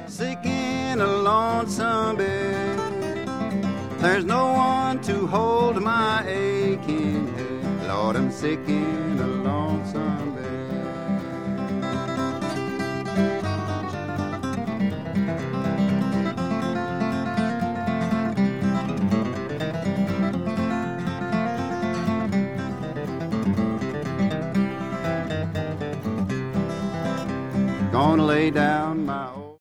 sick in a lonesome bed. There's no one to hold my aching head. Lord, I'm sick in a lonesome bed. Gonna lay down